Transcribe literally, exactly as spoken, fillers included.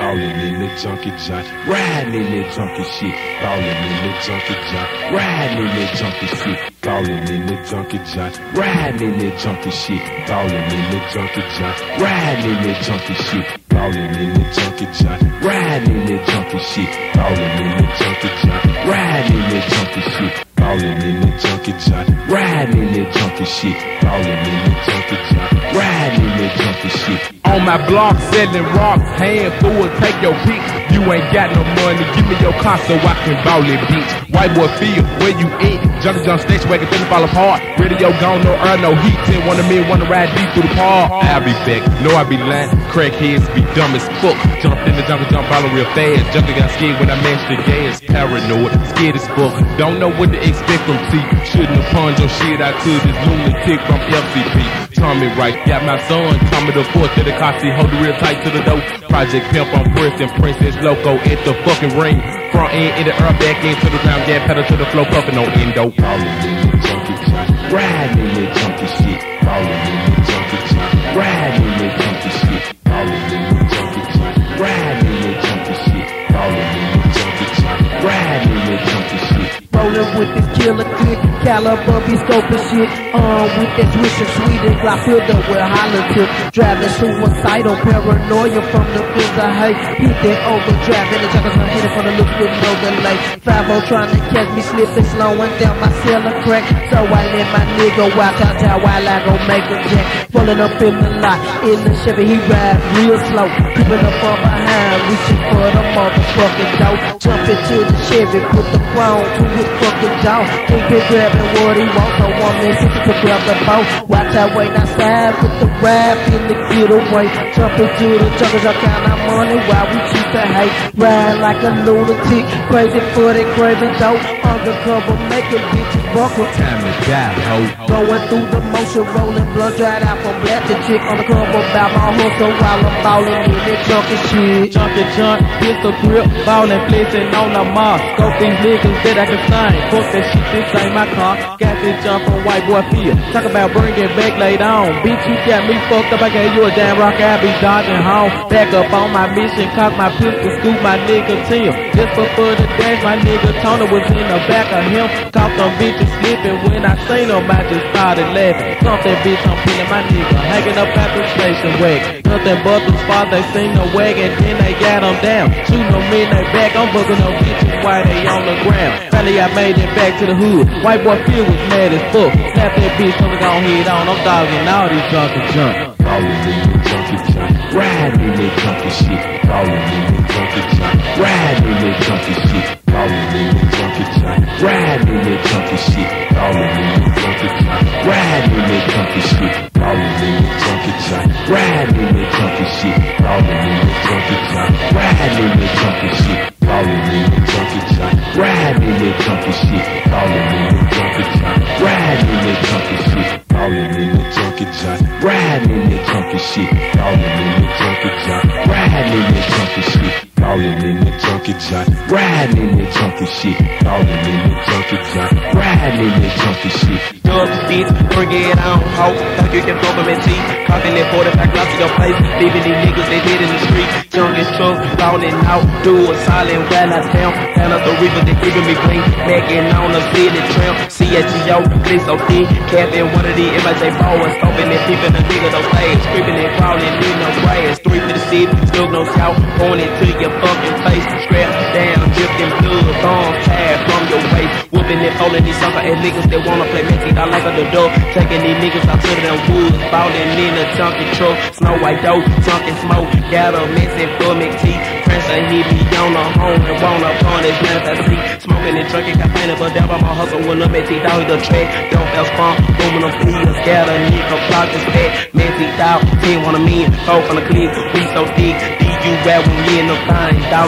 ballin' in the junkie joint, riding in that junkie shit, ballin' in the junkie joint, riding in that junkie shit, ballin' in the junkie joint, riding in that junkie shit, ballin' in the junkie joint, riding in that junkie shit, ballin' in the junkie joint, riding in that junkie shit, ballin' in the junkie joint, riding in that junkie shit, ballin' in the junkie joint, riding in that junkie shit, ballin' in the junkie joint, riding in that junkie shit. On my block, selling rocks, handful, take your pick. You ain't got no money, give me your car so I can ball it, bitch. White boy feel where you at? Junkie jump station wagon, finna fall apart. Radio gone, no air, no heat. Ten one of me wanna ride deep through the park. I'll be back, know I be lying. Crackheads be dumb as fuck. Jumped in the jungle, jump ballin' real fast. Junkie got scared when I mashed the gas. Paranoid, scared as fuck. Don't know what to expect from T. Shouldn't have punched your shit out to this lunatic from F C P. Tommy right, got my son, Tommy the fourth to the car seat, hold it real tight to the door. Project Pimp on Prince and Princess Loco at the fucking ring. Front end in the air, back into the ground, gas pedal to the floor, puffin' on endo. Ballin' in the junkie joint, riding in that junkie shit, ballin' in the junkie joint, riding in that junkie shit, ballin' in the junkie joint, riding in that junkie shit, ballin' in the junkie joint, riding in that junkie shit. Rollin' with the killer click, caliber, be scoping shit. Um, with that switch of Sweden, Glock filled up with hollow tip. Driving suicidal, paranoia from the fins of hate. Hit that overdrive, and the junkers are hitting from the loop with no delay. five oh trying to catch me slipping, slowing down my cellar crack. So I let my nigga watch out there while I go make a jack. Pulling up in the lot, in the Chevy, he ride real slow. Creeping up from behind, reaching for the motherfucking door. Jumping to the Chevy, put the chrome to his fucking jaw. Can't be grabbing what he wants, no one missing to grab the boat. Watch out, wait outside with the rap in the getaway. Jumping to the junkers, I count our money while we cheat the hate. Ride like a lunatic, crazy for that crazy dope. Undercover, making bitches buckle. Time to die, ho. Going through the motion, rolling blood dried out from black to chick. Undercover about my hustle while I'm ballin' in that junkie shit. Junkie junk, pistol grip, ballin', flexing on the mark. Scope these niggas that I can sign. Fuck that shit, this ain't my car. Got this jump from white boy field. Talk about bringing back laid on. Bitch, you got me fucked up. I gave you a damn rock, I be dodging home. Back up on my mission, cock my pistol, scoop my nigga Tim. Just before the dash, my nigga Tony was in the back of him. Caught them bitches slipping. When I seen them, I just started laughing. Something bitch, I'm feeling my nigga hanging up at the station wagon. Nothing but the spot, they seen the wagon, then they got them down. Shooting them in their back, I'm booking them bitches while they on the ground. Finally, I made it back to the hood. White boy Phil was mad as fuck. Snap that bitch, I'm gonna head on. I'm dogging all these junkie junk. Ballin' in the junkie joint, riding in that junkie shit, ballin' in the junkie joint, riding in that junkie shit, ballin' in the junkie joint, riding in that junkie shit, ballin' in the junkie joint, riding in that junkie shit, ballin' in the junkie joint, riding in that junkie shit, ballin' in the junkie joint, riding in that junkie shit, ballin' in the junkie joint, riding in that junkie shit, ballin' in the junkie joint, riding in that junkie shit, ballin' in the junkie joint, riding in that junkie shit, ballin' in the junkie joint, riding in that junkie shit, ballin' in the junkie joint, riding in that junkie shit, ballin' in the junkie joint, riding in that junkie shit. Dub bitch, bring it on, ho. Thought you can fuck them and see. Cocking that forty-five gloss to your place. Leaving these niggas they dead in the street. Junkies truck, ballin' out. Do a silent while I down. Down up the river, they giving me green. Backing on the city tramp. C H E O, click so thick. Capping one of these M I J boys. Scoping and peeping the nigga those legs. Creeping and crawling in no grass. Three for the city, still no south. Pointing to your fucking face. Strapped down, dripping blood. Bombs tied from your waist. Whooping and folding these sucker ass niggas that wanna play Mexico. I like the dope, taking these niggas out to them woods, ballin' in a junkie truck, snow white dope, junkie smoke, got a messing for McTee. Prince ain't hit me on the home and want up on his manifest seat. Smoking and drinking, got painted, but down by my hustle when I'm at T dog the track. Don't else fun, booming them peas, got a nigga block this fat. Messy dog, ten one of me, four from the clip, we so thick. D you rap when me in the thing, dog